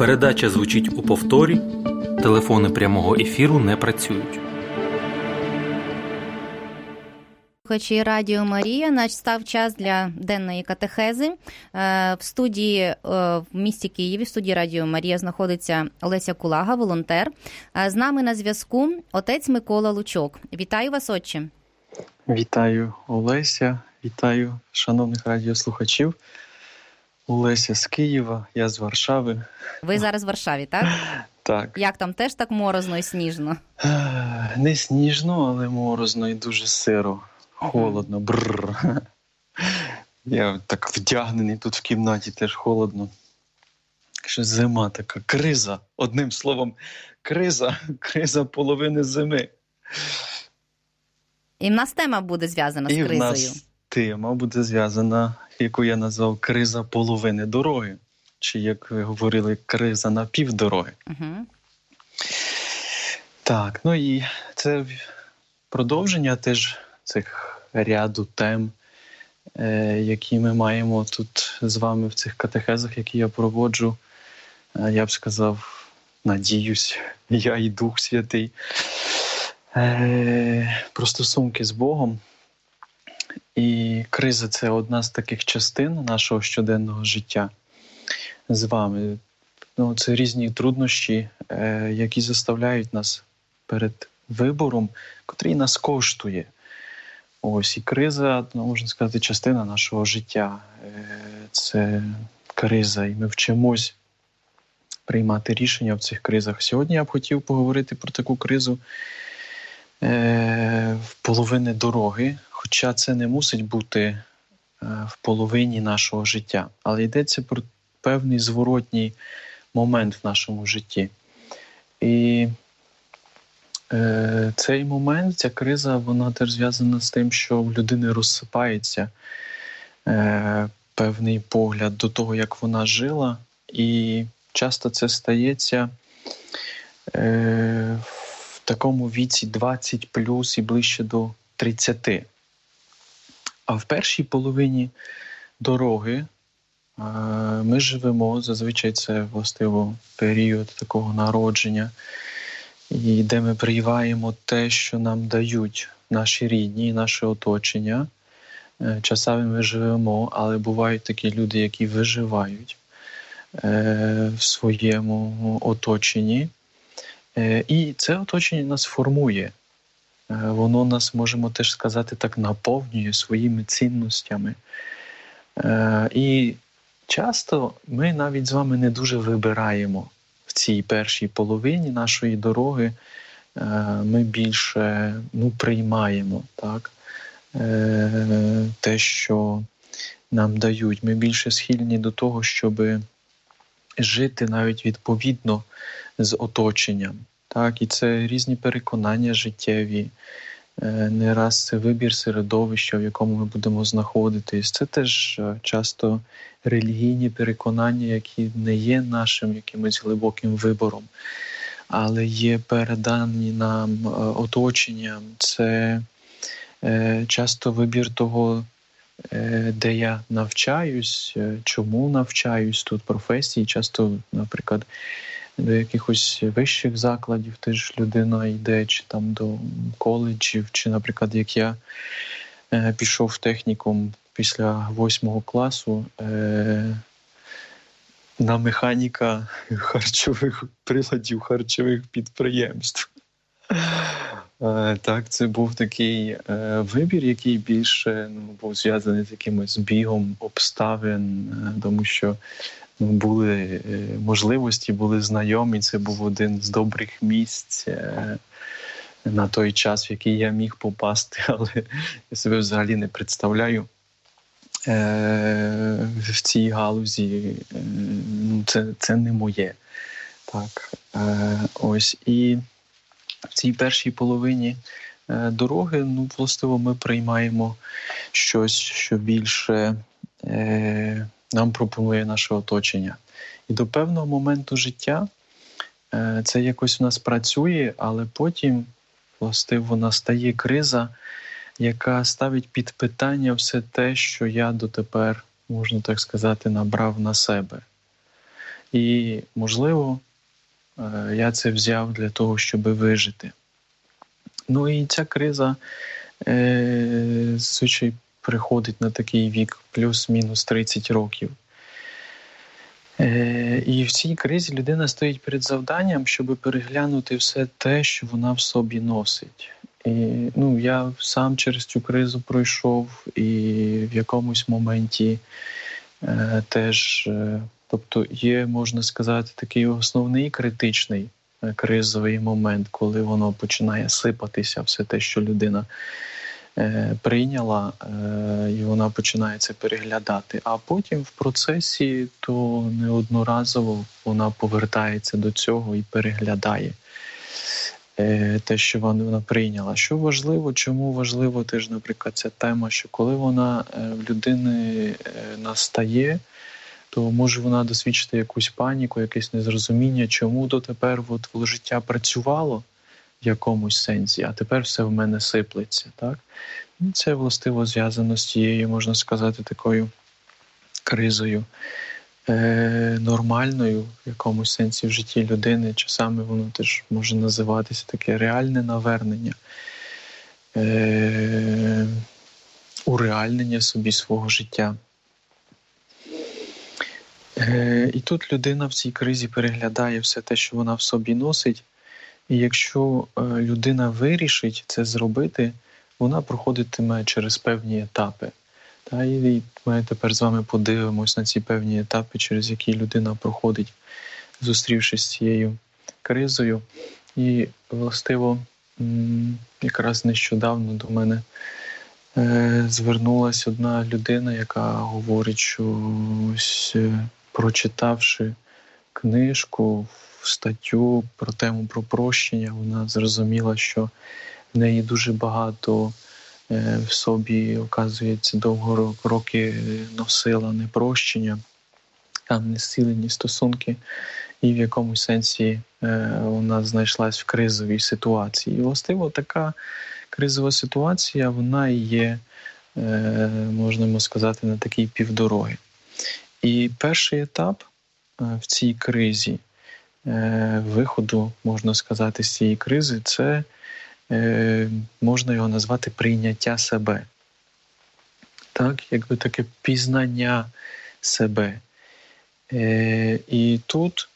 Передача звучить у повторі. Телефони прямого ефіру не працюють. Слухачі Радіо Марія, настав час для денної катехези. В студії в місті Києві, в студії Радіо Марія, знаходиться Олеся Кулага, волонтер. З нами на зв'язку отець Микола Лучок. Вітаю вас, отче. Вітаю, Олеся. Вітаю шановних радіослухачів. Олеся з Києва, я з Варшави. Ви зараз в Варшаві, так? Так. Як там, теж так морозно і сніжно? Не сніжно, але морозно і дуже сиро. Холодно. Бррр. Я так вдягнений тут в кімнаті, теж холодно. Ще зима така, криза. Одним словом, криза половини зими. І в нас тема буде зв'язана з кризою. І в нас тема буде зв'язана, яку я назвав криза половини дороги. Чи, як ви говорили, криза на півдороги. Угу. Так, ну і це продовження теж цих ряду тем, які ми маємо тут з вами в цих катехезах, які я проводжу. Я б сказав, надіюсь, я і Дух Святий. Про стосунки з Богом. І криза – це одна з таких частин нашого щоденного життя з вами. Ну, це різні труднощі, які заставляють нас перед вибором, котрий нас коштує. Ось, і криза, можна сказати, частина нашого життя. Це криза, і ми вчимось приймати рішення в цих кризах. Сьогодні я б хотів поговорити про таку кризу в половини дороги, хоча це не мусить бути в половині нашого життя. Але йдеться про певний зворотній момент в нашому житті. І цей момент, ця криза, вона теж зв'язана з тим, що в людини розсипається певний погляд до того, як вона жила. І часто це стається в такому віці 20+ і ближче до 30. А в першій половині дороги ми живемо, зазвичай це властиво період такого народження, і де ми приймаємо те, що нам дають наші рідні і наше оточення. Часами ми живемо, але бувають такі люди, які виживають в своєму оточенні. І це оточення нас формує. Воно нас, можемо теж сказати, так наповнює своїми цінностями. І часто ми навіть з вами не дуже вибираємо в цій першій половині нашої дороги. Ми більше приймаємо, так? Те, що нам дають. Ми більше схильні до того, щоб жити навіть відповідно з оточенням. Так? І це різні переконання життєві. Не раз це вибір середовища, в якому ми будемо знаходитись. Це теж часто релігійні переконання, які не є нашим якимось глибоким вибором, але є передані нам оточенням. Це часто вибір того, де я навчаюсь, чому навчаюсь тут професії. Часто, наприклад, до якихось вищих закладів теж людина йде, чи там до коледжів, чи, наприклад, як я пішов в технікум після 8 класу на механіка харчових приладів, харчових підприємств. Так, це був такий вибір, який більше був зв'язаний з якимось бігом обставин, тому що були можливості, були знайомі, це був один з добрих місць на той час, в який я міг попасти, але я себе взагалі не представляю в цій галузі. Це не моє. Так, ось. І в цій першій половині дороги, властиво, ми приймаємо щось, що більше нам пропонує наше оточення. І до певного моменту життя це якось в нас працює, але потім, властиво, настає криза, яка ставить під питання все те, що я дотепер, можна так сказати, набрав на себе. І, можливо, я це взяв для того, щоб вижити. Ну і ця криза, зазвичай, приходить на такий вік, плюс-мінус 30 років. І в цій кризі людина стоїть перед завданням, щоб переглянути все те, що вона в собі носить. І, я сам через цю кризу пройшов, і в якомусь моменті теж, тобто є, можна сказати, такий основний критичний кризовий момент, коли воно починає сипатися, все те, що людина прийняла, і вона починає це переглядати. А потім в процесі то неодноразово вона повертається до цього і переглядає те, що вона прийняла. Що важливо, чому важливо теж, наприклад, ця тема, що коли вона в людини настає, то може вона досвідчити якусь паніку, якесь незрозуміння, чому дотепер в життя працювало в якомусь сенсі, а тепер все в мене сиплеться. Так? Це властиво зв'язано з тією, можна сказати, такою кризою нормальною в якомусь сенсі в житті людини. Часами воно теж може називатися таке реальне навернення, уреальнення собі свого життя. І тут людина в цій кризі переглядає все те, що вона в собі носить, і якщо людина вирішить це зробити, вона проходитиме через певні етапи. І ми тепер з вами подивимось на ці певні етапи, через які людина проходить, зустрівшись з цією кризою. І, властиво, якраз нещодавно до мене звернулася одна людина, яка говорить, що ось, прочитавши книжку, статтю про тему про прощення, вона зрозуміла, що в неї дуже багато в собі, оказується, довго роки носила непрощення, там незцілені стосунки, і в якомусь сенсі вона знайшлась в кризовій ситуації. І, властиво, така кризова ситуація, вона і є, можна сказати, на такій півдороги. І перший етап в цій кризі, виходу, можна сказати, з цієї кризи, це можна його назвати прийняття себе. Так, якби таке пізнання себе. І тут,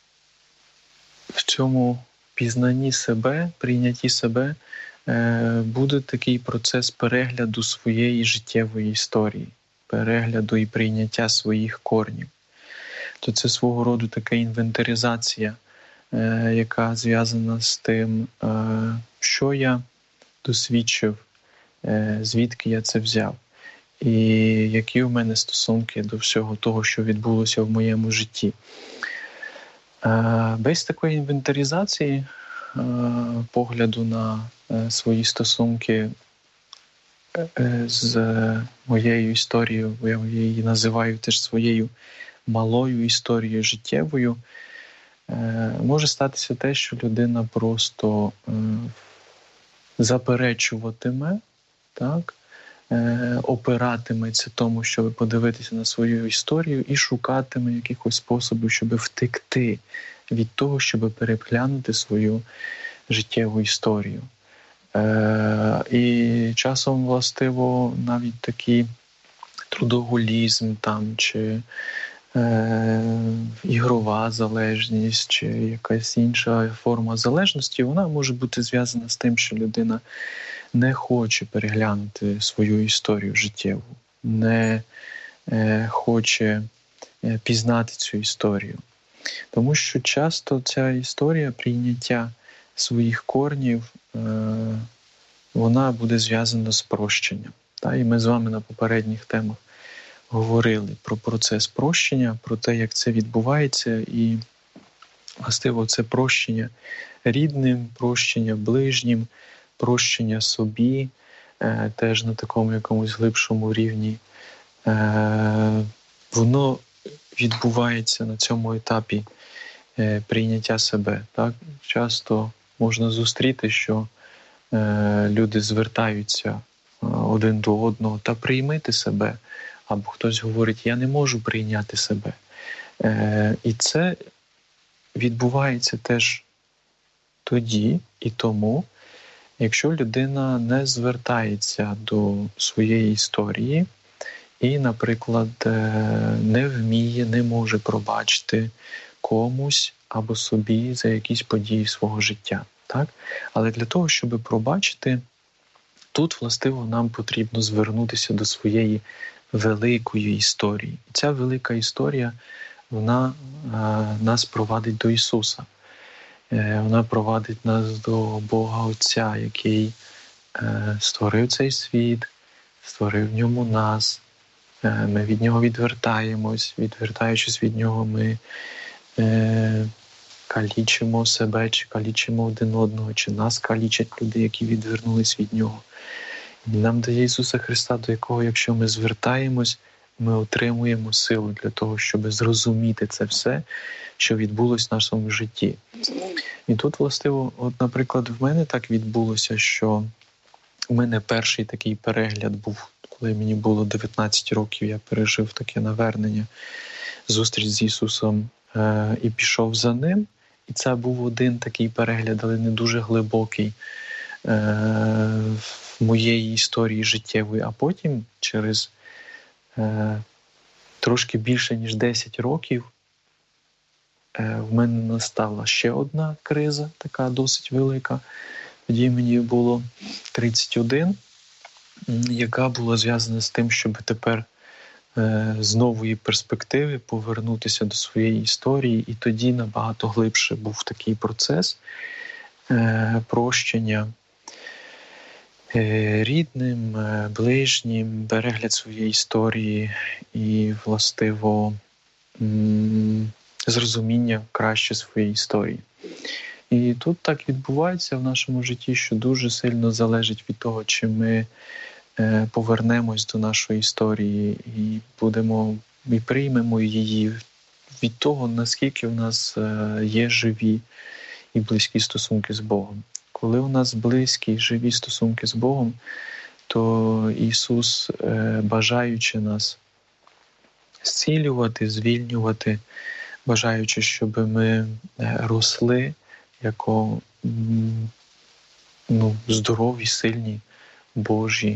в цьому пізнанні себе, прийнятті себе, буде такий процес перегляду своєї життєвої історії, перегляду і прийняття своїх корнів. То це свого роду така інвентаризація, яка зв'язана з тим, що я досвідчив, звідки я це взяв, і які в мене стосунки до всього того, що відбулося в моєму житті. Без такої інвентаризації, погляду на свої стосунки з моєю історією, я її називаю теж своєю малою історією життєвою, може статися те, що людина просто заперечуватиме, так, опиратиметься тому, щоб подивитися на свою історію, і шукатиме якихось способів, щоб втекти від того, щоб переглянути свою життєву історію. І часом, властиво, навіть такий трудоголізм там, чи ігрова залежність, чи якась інша форма залежності, вона може бути зв'язана з тим, що людина не хоче переглянути свою історію життєву, не хоче пізнати цю історію. Тому що часто ця історія прийняття своїх корнів, вона буде зв'язана з прощенням. І ми з вами на попередніх темах говорили про процес прощення, про те, як це відбувається, і, властиво, це прощення рідним, прощення ближнім, прощення собі, теж на такому якомусь глибшому рівні. Воно відбувається на цьому етапі прийняття себе. Так? Часто можна зустріти, що люди звертаються один до одного: та приймити себе. Або хтось говорить: я не можу прийняти себе. І це відбувається теж тоді і тому, якщо людина не звертається до своєї історії і, наприклад, не вміє, не може пробачити комусь або собі за якісь події свого життя. Так? Але для того, щоб пробачити, тут, властиво, нам потрібно звернутися до своєї великої історії. І ця велика історія, вона нас провадить до Ісуса. Вона провадить нас до Бога Отця, який створив цей світ, створив в ньому нас. Ми від Нього відвертаємось, відвертаючись від Нього, ми калічимо себе, чи калічимо один одного, чи нас калічать люди, які відвернулись від Нього. І нам дає Ісуса Христа, до якого, якщо ми звертаємось, ми отримуємо силу для того, щоб зрозуміти це все, що відбулося в нашому житті. І тут, властиво, от, наприклад, в мене так відбулося, що в мене перший такий перегляд був, коли мені було 19 років, я пережив таке навернення, зустріч з Ісусом і пішов за Ним. І це був один такий перегляд, але не дуже глибокий в моєї історії життєвої. А потім, через трошки більше, ніж 10 років, в мене настала ще одна криза, така досить велика. Тоді мені було 31, яка була зв'язана з тим, щоб тепер з нової перспективи повернутися до своєї історії. І тоді набагато глибше був такий процес прощення рідним, ближнім, перегляд своєї історії і, властиво, зрозуміння краще своєї історії. І тут так відбувається в нашому житті, що дуже сильно залежить від того, чи ми повернемось до нашої історії і приймемо її, від того, наскільки в нас є живі і близькі стосунки з Богом. Коли у нас близькі, живі стосунки з Богом, то Ісус, бажаючи нас зцілювати, звільнювати, бажаючи, щоб ми росли як здорові, сильні, Божі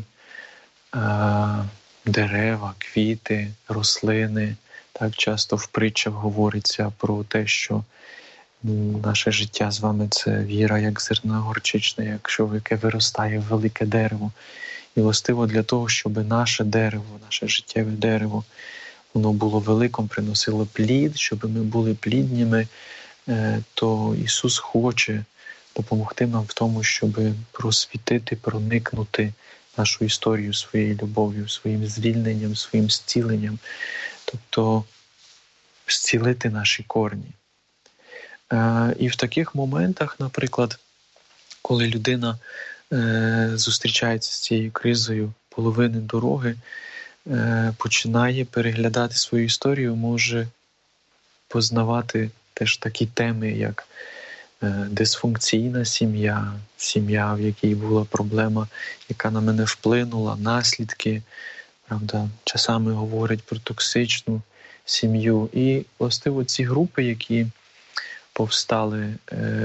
дерева, квіти, рослини. Так часто в притчах говориться про те, що наше життя з вами — це віра, як зерно горчичне, яке виростає в велике дерево. І властиво для того, щоб наше дерево, наше життєве дерево, воно було великим, приносило плід, щоб ми були плідніми, то Ісус хоче допомогти нам в тому, щоб просвітити, проникнути нашу історію своєю любов'ю, своїм звільненням, своїм зціленням, тобто зцілити наші корні. І в таких моментах, наприклад, коли людина зустрічається з цією кризою половини дороги, починає переглядати свою історію, може познавати теж такі теми, як дисфункційна сім'я, сім'я, в якій була проблема, яка на мене вплинула, наслідки, правда, часами говорять про токсичну сім'ю. І, властиво, ці групи, які повстали,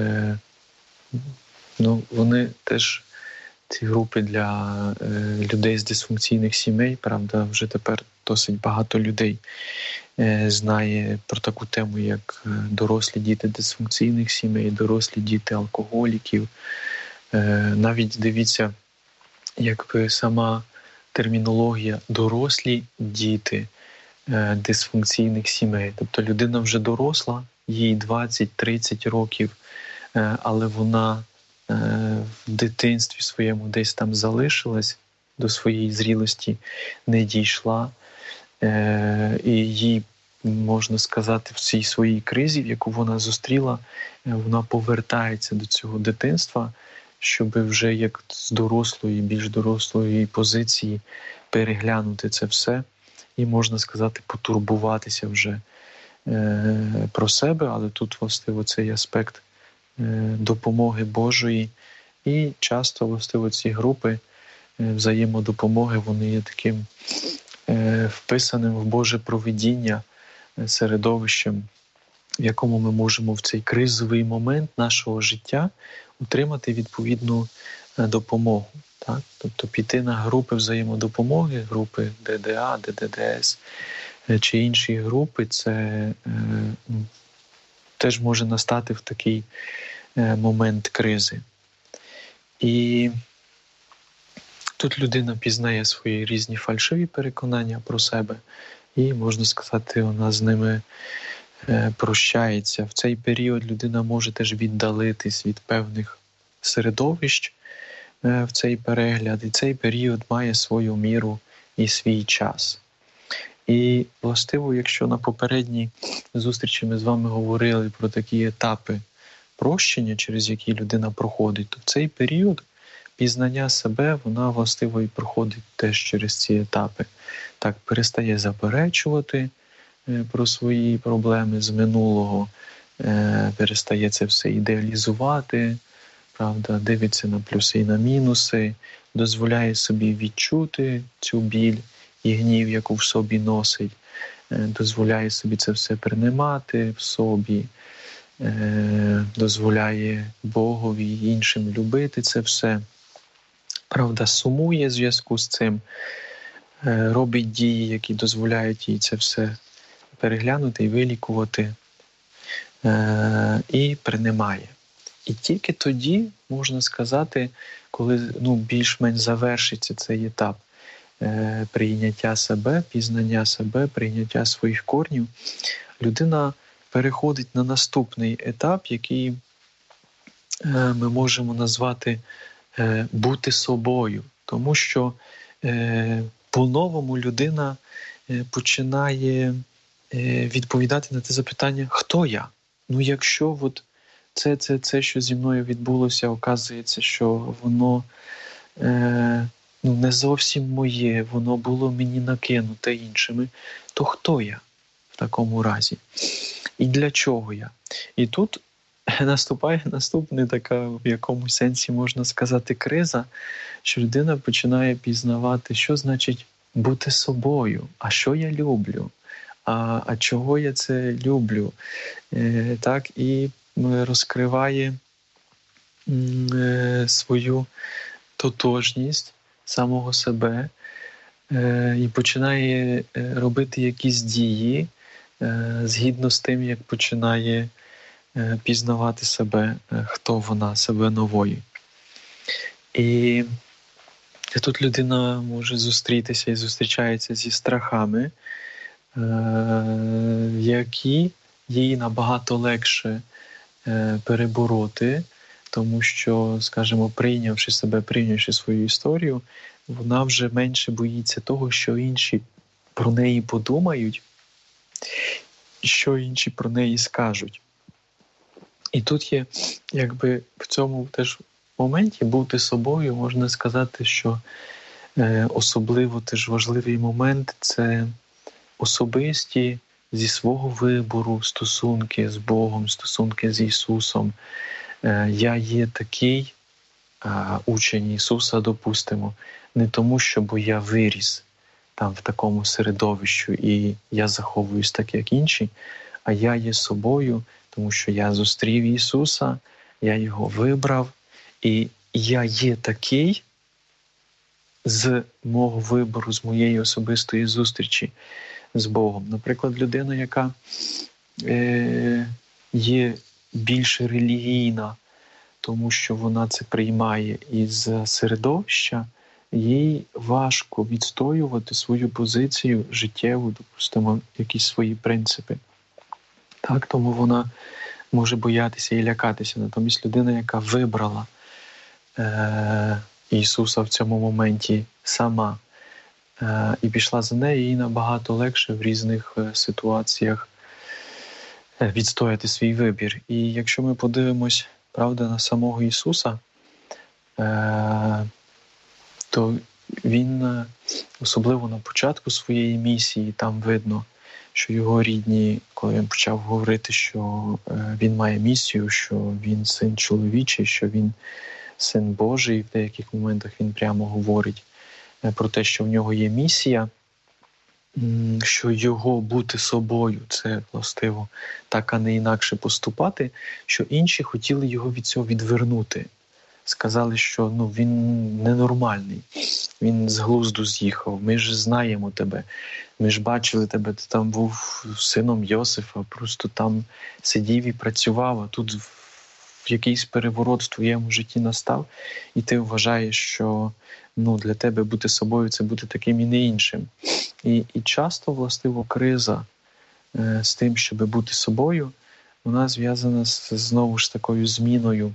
вони теж, ці групи для людей з дисфункційних сімей, правда, вже тепер досить багато людей знає про таку тему, як дорослі діти дисфункційних сімей, дорослі діти алкоголіків. Навіть дивіться, якби сама термінологія «дорослі діти дисфункційних сімей». Тобто людина вже доросла, їй 20-30 років, але вона в дитинстві своєму десь там залишилась, до своєї зрілості не дійшла, і їй, можна сказати, в цій своїй кризі, яку вона зустріла, вона повертається до цього дитинства, щоб вже як з дорослої, більш дорослої позиції переглянути це все і, можна сказати, потурбуватися вже про себе, але тут, властиво, цей аспект допомоги Божої. І часто, властиво, ці групи взаємодопомоги, вони є таким вписаним в Боже провидіння середовищем, в якому ми можемо в цей кризовий момент нашого життя отримати відповідну допомогу. Так? Тобто піти на групи взаємодопомоги, групи ДДА, ДДДС чи інші групи, це теж може настати в такий момент кризи. І тут людина пізнає свої різні фальшиві переконання про себе і, можна сказати, вона з ними прощається. В цей період людина може теж віддалитись від певних середовищ в цей перегляд, і цей період має свою міру і свій час. І, властиво, якщо на попередній зустрічі ми з вами говорили про такі етапи прощення, через які людина проходить, то в цей період пізнання себе, вона, властиво, і проходить теж через ці етапи. Так, перестає заперечувати про свої проблеми з минулого, перестає це все ідеалізувати, правда, дивиться на плюси і на мінуси, дозволяє собі відчути цю біль і гнів, яку в собі носить, дозволяє собі це все приймати в собі, дозволяє Богові і іншим любити це все. Правда, сумує в зв'язку з цим, робить дії, які дозволяють їй це все переглянути і вилікувати, і приймає. І тільки тоді, можна сказати, коли більш-менш завершиться цей етап прийняття себе, пізнання себе, прийняття своїх корнів, людина переходить на наступний етап, який ми можемо назвати бути собою. Тому що по-новому людина починає відповідати на те запитання, хто я? Якщо це, що зі мною відбулося, оказується, що воно не зовсім моє, воно було мені накинуте іншими, то хто я в такому разі? І для чого я? І тут наступає наступна така, в якомусь сенсі можна сказати, криза, що людина починає пізнавати, що значить бути собою, а що я люблю, а чого я це люблю. Так, і розкриває свою тотожність самого себе і починає робити якісь дії згідно з тим, як починає пізнавати себе, хто вона, себе нової. І тут людина може зустрітися і зустрічається зі страхами, які їй набагато легше перебороти, тому що, скажімо, прийнявши себе, прийнявши свою історію, вона вже менше боїться того, що інші про неї подумають, що інші про неї скажуть. І тут є, якби в цьому теж моменті бути собою, можна сказати, що особливо теж важливий момент – це особисті зі свого вибору стосунки з Богом, стосунки з Ісусом. Я є такий учень Ісуса, допустимо, не тому, що я виріс там в такому середовищі і я заховуюсь так, як інші, а я є собою, тому що я зустрів Ісуса, я Його вибрав, і я є такий з мого вибору, з моєї особистої зустрічі з Богом. Наприклад, людина, яка є більш релігійна, тому що вона це приймає із середовища, їй важко відстоювати свою позицію життєву, допустимо, якісь свої принципи. Так, тому вона може боятися і лякатися. Натомість людина, яка вибрала Ісуса в цьому моменті сама і пішла за нею, їй набагато легше в різних ситуаціях відстояти свій вибір. І якщо ми подивимось, правда, на самого Ісуса, то Він, особливо на початку своєї місії, там видно, що його рідні, коли він почав говорити, що він має місію, що він син чоловічий, що він син Божий, в деяких моментах він прямо говорить про те, що в нього є місія, що його бути собою, це властиво так, а не інакше поступати, що інші хотіли його від цього відвернути. Сказали, що він ненормальний, він з глузду з'їхав, ми ж знаємо тебе, ми ж бачили тебе, ти там був сином Йосифа, просто там сидів і працював, а тут якийсь переворот в твоєму житті настав, і ти вважаєш, що для тебе бути собою – це бути таким і не іншим. І часто, властиво, криза з тим, щоб бути собою, вона зв'язана знову ж такою зміною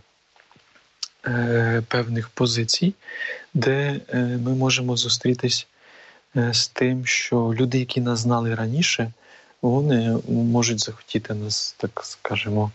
певних позицій, де ми можемо зустрітись з тим, що люди, які нас знали раніше, вони можуть захотіти нас, так скажемо,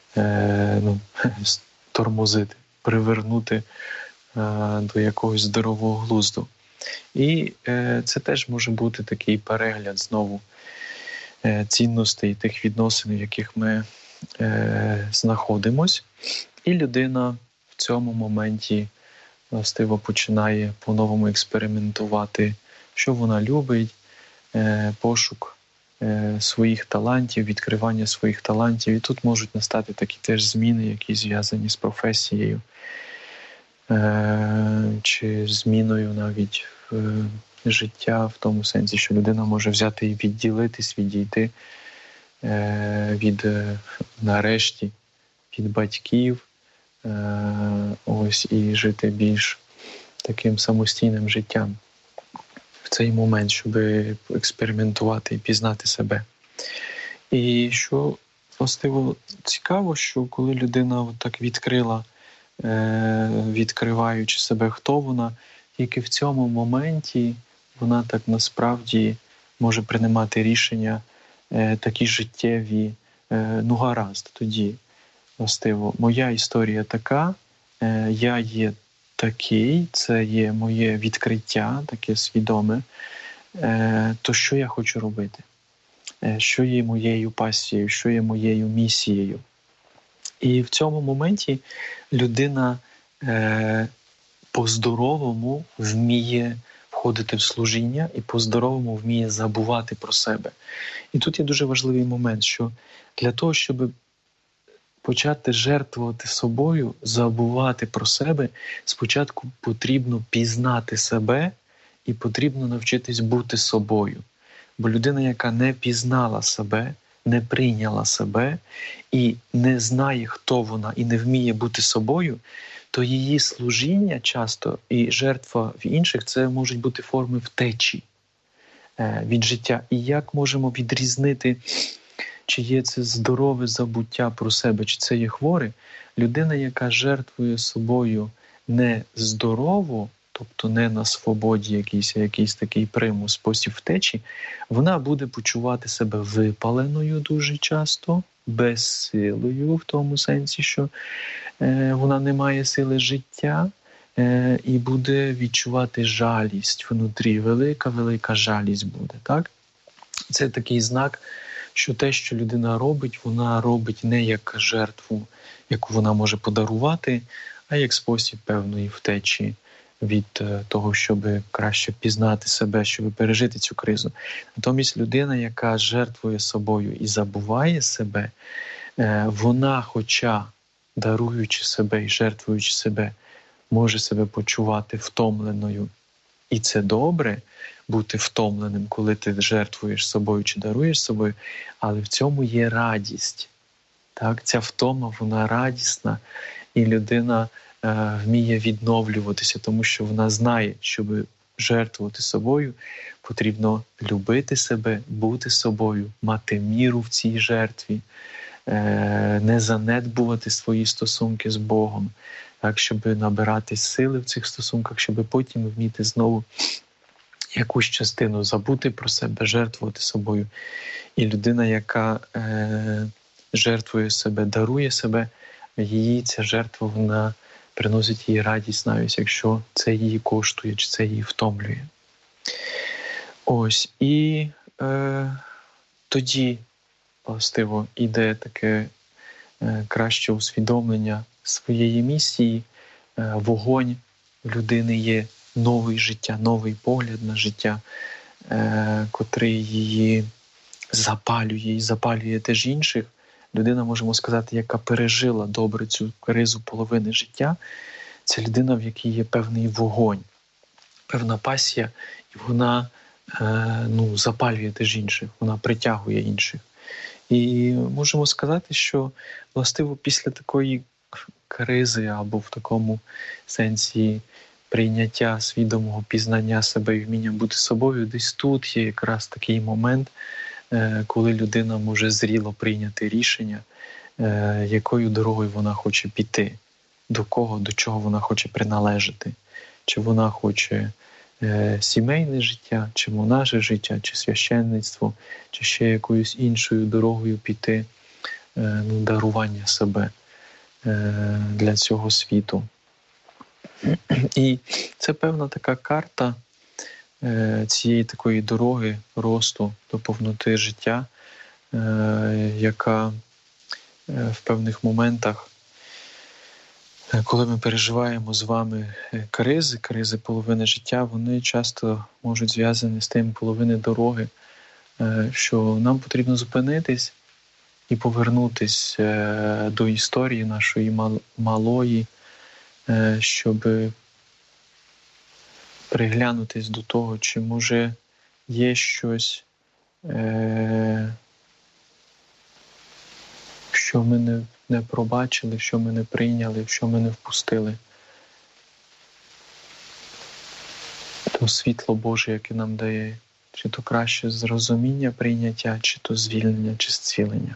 тормозити, привернути до якогось здорового глузду. І це теж може бути такий перегляд знову цінностей тих відносин, в яких ми знаходимось. І людина в цьому моменті властиво починає по-новому експериментувати, що вона любить, пошук своїх талантів, відкривання своїх талантів. І тут можуть настати такі теж зміни, які зв'язані з професією, чи зміною навіть життя, в тому сенсі, що людина може взяти і відділитись, відійти нарешті від батьків, і жити більш таким самостійним життям в цей момент, щоб експериментувати і пізнати себе. І що властиво цікаво, що коли людина так відкриваючи себе, хто вона, тільки в цьому моменті вона так насправді може приймати рішення такі життєві, гаразд, тоді властиво, моя історія така, я є такий, це є моє відкриття, таке свідоме, то що я хочу робити? Що є моєю пасією, що є моєю місією? І в цьому моменті людина по-здоровому вміє входити в служіння і по-здоровому вміє забувати про себе. І тут є дуже важливий момент, що для того, щоб почати жертвувати собою, забувати про себе, спочатку потрібно пізнати себе і потрібно навчитись бути собою. Бо людина, яка не пізнала себе, не прийняла себе і не знає, хто вона, і не вміє бути собою, то її служіння часто і жертва в інших – це можуть бути форми втечі від життя. І як можемо відрізнити, чи є це здорове забуття про себе, чи це є хворе? Людина, яка жертвує собою не здорово, тобто не на свободі якийсь такий примус, спосіб втечі, вона буде почувати себе випаленою дуже часто, безсилою, в тому сенсі, що вона не має сили життя, і буде відчувати жалість внутрі. Велика жалість буде. Так? Це такий знак, що те, що людина робить, вона робить не як жертву, яку вона може подарувати, а як спосіб певної втечі від того, щоб краще пізнати себе, щоб пережити цю кризу. Натомість людина, яка жертвує собою і забуває себе, вона, хоча даруючи себе і жертвуючи себе, може себе почувати втомленою. І це добре бути втомленим, коли ти жертвуєш собою чи даруєш собою, але в цьому є радість. Так? Ця втома, вона радісна, і людина вміє відновлюватися, тому що вона знає, щоб жертвувати собою, потрібно любити себе, бути собою, мати міру в цій жертві, не занедбувати свої стосунки з Богом, так, щоб набирати сили в цих стосунках, щоб потім вміти знову якусь частину забути про себе, жертвувати собою. І людина, яка жертвує себе, дарує себе, її ця жертва, вона приносить їй радість, навіть якщо це її коштує, чи це її втомлює. Ось. І тоді, властиво, іде таке краще усвідомлення своєї місії, вогонь в людини є, нове життя, новий погляд на життя, котрий її запалює і запалює теж інших. Людина, можемо сказати, яка пережила добре цю кризу половини життя, це людина, в якій є певний вогонь, певна пасія, і вона запалює теж інших, вона притягує інших. І можемо сказати, що властиво після такої кризи або в такому сенсі прийняття свідомого пізнання себе і вміння бути собою, десь тут є якраз такий момент, коли людина може зріло прийняти рішення, якою дорогою вона хоче піти, до кого, до чого вона хоче приналежати. Чи вона хоче сімейне життя, чи монаше життя, чи священництво, чи ще якоюсь іншою дорогою піти, дарування себе для цього світу. І це певна така карта цієї такої дороги росту до повноти життя, яка в певних моментах, коли ми переживаємо з вами кризи половини життя, вони часто можуть зв'язані з тим половини дороги, що нам потрібно зупинитись і повернутись до історії нашої малої, щоб приглянутись до того, чи може є щось, що ми не пробачили, що ми не прийняли, що ми не впустили. То світло Боже, яке нам дає, чи то краще зрозуміння прийняття, чи то звільнення, чи зцілення.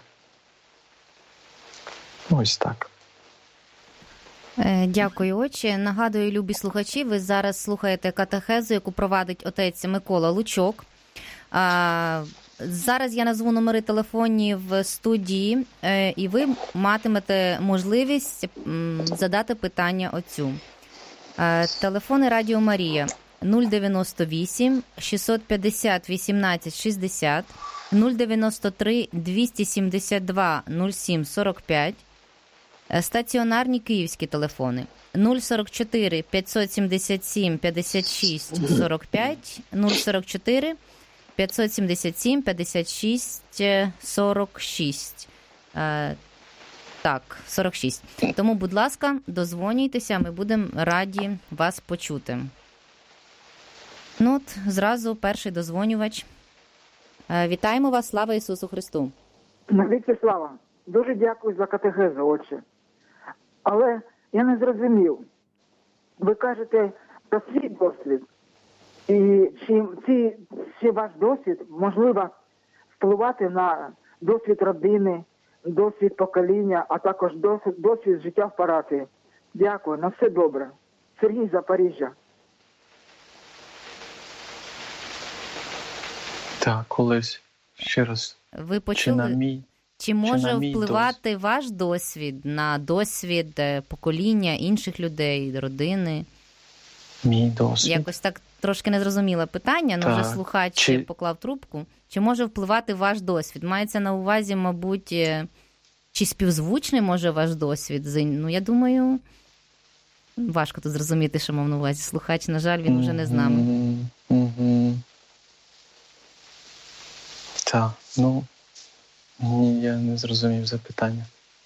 Ось так. Дякую, отче. Нагадую, любі слухачі, ви зараз слухаєте катехезу, яку провадить отець Микола Лучок. Зараз я назву номери телефонів в студії, і ви матимете можливість задати питання отцю. Телефони Радіо Марія 098 650 18 60, 093 272 07 45, стаціонарні київські телефони 044 577 56 45, 044 577 56 46. Так, 46. Тому, будь ласка, дозвонюйтеся, ми будемо раді вас почути. Зразу перший дозвонювач. Вітаємо вас, слава Ісусу Христу. Навіки слава. Дуже дякую за катехезу, отче. Але я не зрозумів. Ви кажете про свій досвід. І чи ваш досвід можливо впливати на досвід родини, досвід покоління, а також досвід життя в парафії? Дякую, на все добре. Сергій, Запоріжжя. Так, колись ще раз. Ви почули? Чи може впливати ваш досвід на досвід покоління інших людей, родини? Мій досвід? Якось так трошки незрозуміле питання, але вже слухач поклав трубку. Чи може впливати ваш досвід? Мається на увазі, мабуть, чи співзвучний може ваш досвід? Я думаю, важко тут зрозуміти, що мав на увазі слухач. На жаль, він вже не з нами. Так, ні, я не зрозумів запитання.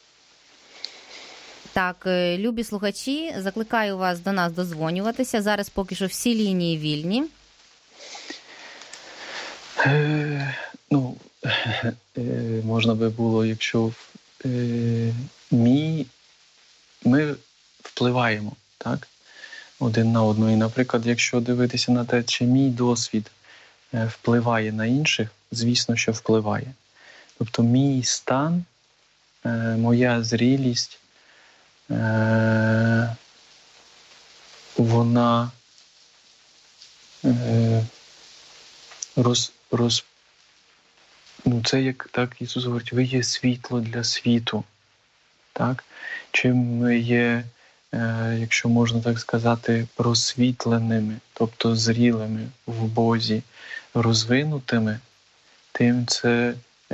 Так, любі слухачі, закликаю вас до нас дозвонюватися. Зараз поки що всі лінії вільні. Можна би було, якщо ми впливаємо, так, один на одного. І, наприклад, якщо дивитися на те, чи мій досвід впливає на інших, звісно, що впливає. Тобто мій стан, моя зрілість, вона це як так Ісус говорить, ви є світло для світу. Так? Чим ми є, якщо можна так сказати, просвітленими, тобто зрілими в Бозі, розвинутими, тим це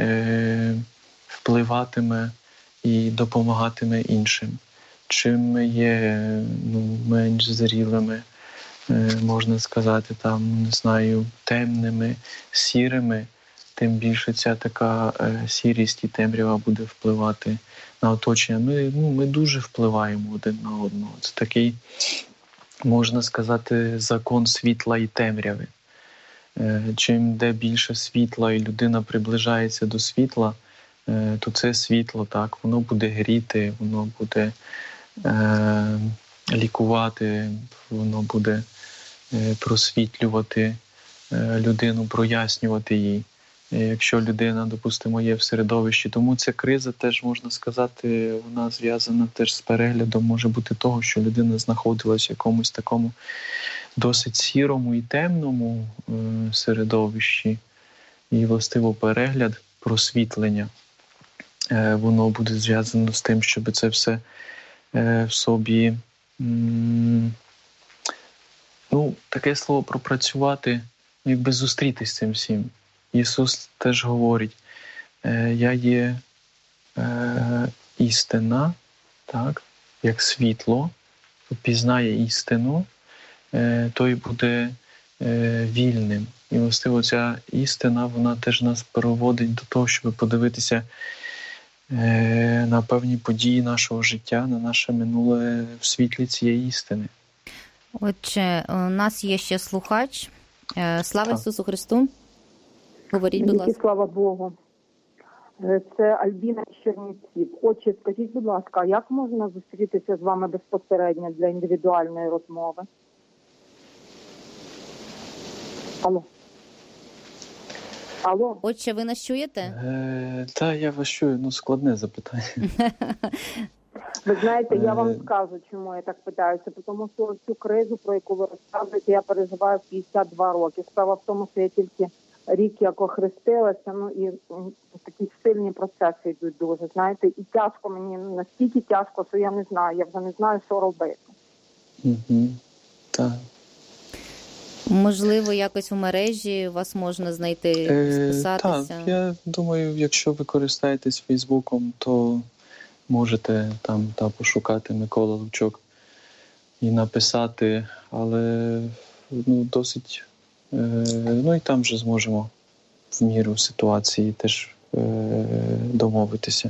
впливатиме і допомагатиме іншим. Чим ми є менш зрілими, можна сказати, там, не знаю, темними, сірими, тим більше ця така сірість і темрява буде впливати на оточення. Ми дуже впливаємо один на одного. Це такий, можна сказати, закон світла і темряви. Чим де більше світла і людина приближається до світла, то це світло, так, воно буде гріти, воно буде лікувати, воно буде просвітлювати людину, прояснювати їй. Якщо людина, допустимо, є в середовищі. Тому ця криза теж, можна сказати, вона зв'язана теж з переглядом, може бути того, що людина знаходилась в якомусь такому досить сірому і темному середовищі. І, властиво, перегляд, просвітлення, воно буде зв'язано з тим, щоб це все в собі, таке слово пропрацювати, якби зустрітись з цим всім. Ісус теж говорить, я є істина, так, як світло, хто пізнає істину, той буде вільним. І, властиво, ця істина, вона теж нас переводить до того, щоб подивитися на певні події нашого життя, на наше минуле в світлі цієї істини. Отже, у нас є ще слухач. Слава Ісусу Христу! Говоріть, будь ласка. Слава Богу. Це Альбіна з Чернівців. Отче, скажіть, будь ласка, як можна зустрітися з вами безпосередньо для індивідуальної розмови? Алло. Отче, ви нас чуєте? Так, я вас чую, складне запитання. Ви знаєте, я вам скажу, чому я так питаюся. Тому що цю кризу, про яку ви розказуєте, я переживаю 52 роки. Справа в тому, що я тільки рік як охрестилася, і такі сильні процеси йдуть дуже, знаєте. І тяжко мені, настільки тяжко, що я не знаю, я вже не знаю, що робити. Так. Можливо, якось в мережі вас можна знайти, списатися? Так, я думаю, якщо ви користаєтесь Фейсбуком, то можете там пошукати Микола Левчук і написати, але досить, і там вже зможемо в міру ситуації теж домовитися.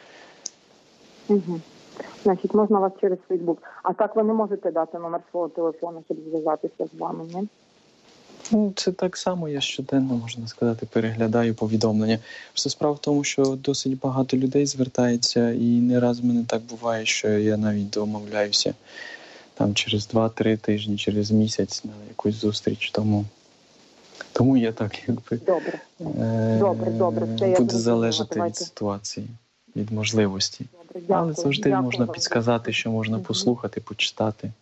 Угу. Значить, можна вас через Фейсбук. А так ви не можете дати номер свого телефону, щоб зв'язатися з вами, ні? Це так само, я щоденно, можна сказати, переглядаю повідомлення. Просто справа в тому, що досить багато людей звертається, і не раз в мене так буває, що я навіть домовляюся там через 2-3 тижні, через місяць на якусь зустріч. Тому я так, якби... Добре. Буде залежати від ситуації, від можливості. Добре, але завжди можна підказати, що можна послухати, почитати.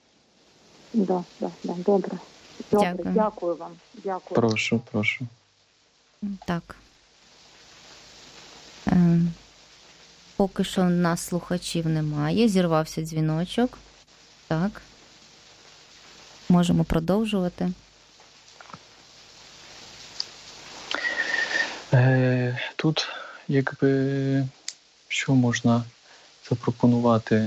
Добре. Дякую вам. Дякую. Прошу. Так. Поки що у нас слухачів немає. Зірвався дзвіночок. Так. Можемо продовжувати. Тут, якби, що можна запропонувати?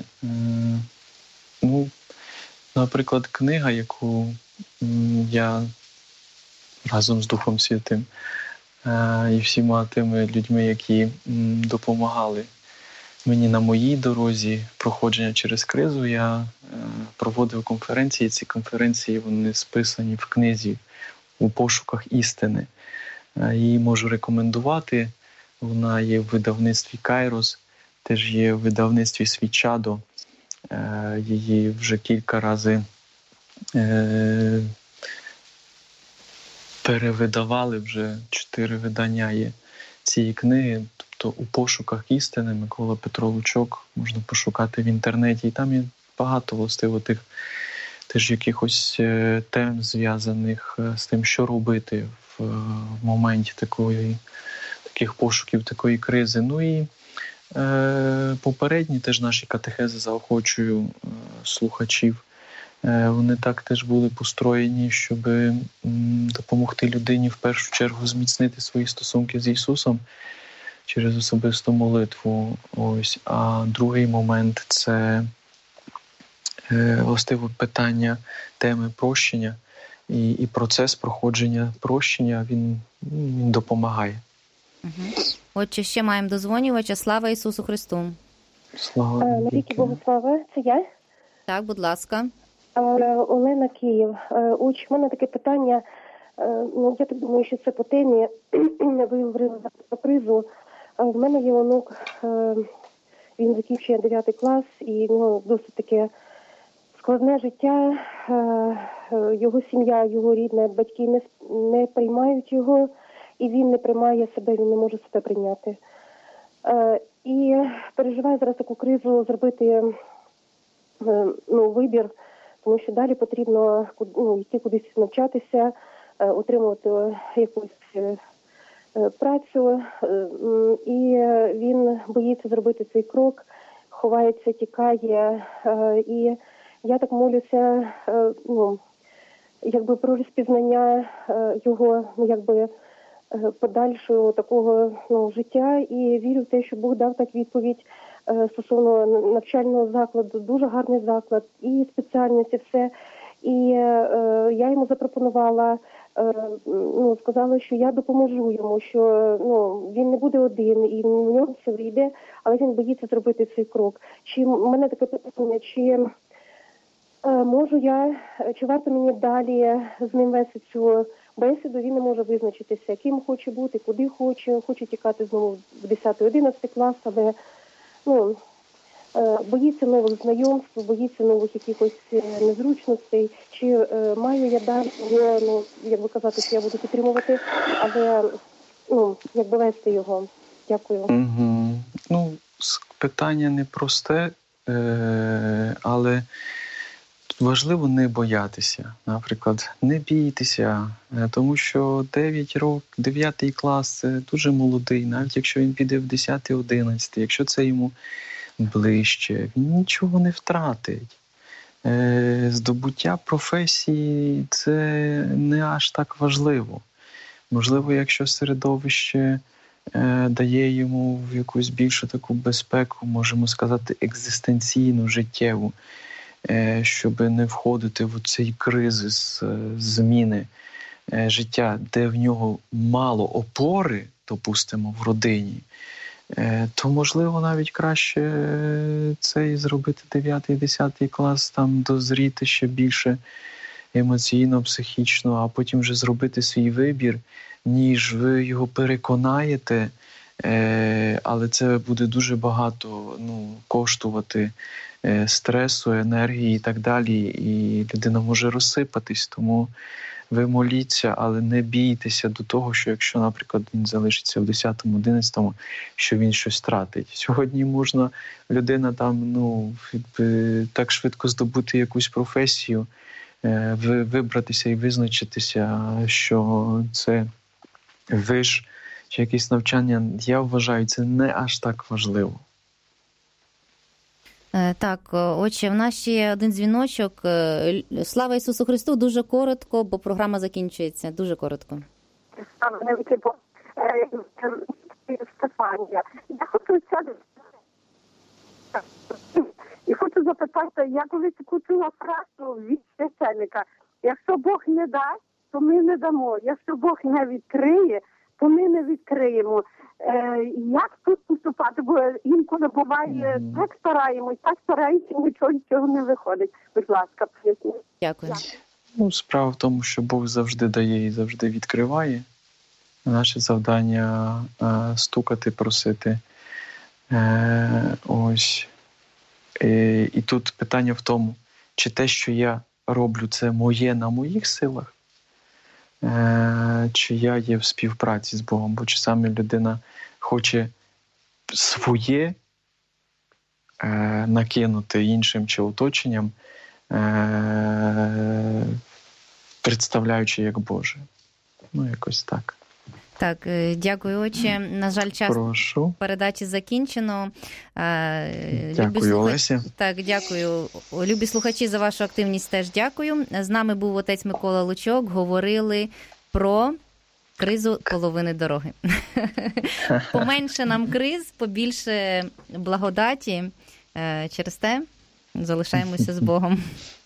Наприклад, книга, яку я разом з Духом Святим і всіма тими людьми, які допомагали мені на моїй дорозі проходження через кризу, я проводив конференції. Ці конференції, вони списані в книзі «У пошуках істини». Її можу рекомендувати. Вона є в видавництві «Кайрос», теж є в видавництві «Свічадо». Її вже кілька разів перевидавали, вже 4 видання є цієї книги. Тобто «У пошуках істини» Микола Петро Лучок можна пошукати в інтернеті. І там є багато властиво тих теж якихось тем, зв'язаних з тим, що робити в моменті таких пошуків, такої кризи. І попередні теж наші катехези, заохочую слухачів. Вони так теж були построєні, щоб допомогти людині в першу чергу зміцнити свої стосунки з Ісусом через особисту молитву. А другий момент – це властиво питання теми прощення і процес проходження прощення, він допомагає. Отже, ще маємо дозвонювача. Слава Ісусу Христу! Слава навіки Богу слава, це я? Так, будь ласка. Олена, Київ. Отже, в мене таке питання, я так думаю, що це по темі, ви говорили за кризу. В мене є онук, він закінчує 9 клас, і в нього досить таке складне життя. Його сім'я, його рідні батьки не приймають його, і він не приймає себе, він не може себе прийняти. І переживаю зараз таку кризу зробити вибір, тому що далі потрібно йти кудись навчатися, отримувати якусь працю, і він боїться зробити цей крок, ховається, тікає, і я так молюся, про розпізнання його, подальшого такого життя, і вірю в те, що Бог дав так відповідь стосовно навчального закладу, дуже гарний заклад, і спеціальність, все. І я йому запропонувала, сказала, що я допоможу йому, що він не буде один, і в нього все вийде, але він боїться зробити цей крок. Чи в мене таке питання, чи можу я, чи варто мені далі з ним вести цю бесіду, він не може визначитися, ким хоче бути, куди хоче тікати знову в 10-11 клас, але боїться нових знайомств, боїться нових якихось незручностей. Чи маю я далі його, що я буду підтримувати, але вести його. Дякую. Питання непросте, але важливо не боятися. Наприклад, не бійтеся, тому що 9 клас – це дуже молодий, навіть якщо він піде в 10-11, якщо це йому ближче, він нічого не втратить. Здобуття професії – це не аж так важливо. Можливо, якщо середовище дає йому в якусь більшу таку безпеку, можемо сказати, екзистенційну, життєву, щоб не входити в цей кризис зміни життя, де в нього мало опори, допустимо, в родині, то, можливо, навіть краще це зробити 9-10 клас, там дозріти ще більше емоційно, психічно, а потім вже зробити свій вибір, ніж ви його переконаєте, але це буде дуже багато коштувати стресу, енергії і так далі, і людина може розсипатись. Тому ви моліться, але не бійтеся до того, що якщо, наприклад, він залишиться в 10-11, що він щось втратить. Сьогодні можна людина так швидко здобути якусь професію, вибратися і визначитися, що це виш чи якесь навчання, я вважаю, це не аж так важливо. Так, отже, в нас є один дзвіночок. Слава Ісусу Христу, дуже коротко, бо програма закінчується. Дуже коротко. Стефанія. Я хочу запитати, я колись почула фразу від священника: якщо Бог не дасть, то ми не дамо. Якщо Бог не відкриє, то ми не відкриємо. Як тут поступати? Бо інколи буває, так стараємося, нічого не виходить. Будь ласка, поясніть. Дякую. Справа в тому, що Бог завжди дає і завжди відкриває. Наше завдання стукати, просити. Ось. І тут питання в тому, чи те, що я роблю, це моє на моїх силах, чи я є в співпраці з Богом, бо часами людина хоче своє накинути іншим чи оточенням, представляючи як Боже. Якось так. Так, дякую, отче. На жаль, час передачі закінчено. Дякую, Олеся. Так, дякую. Любі слухачі, за вашу активність теж дякую. З нами був отець Микола Лучок. Говорили про кризу половини дороги. Поменше нам криз, побільше благодаті. Через те залишаємося з Богом.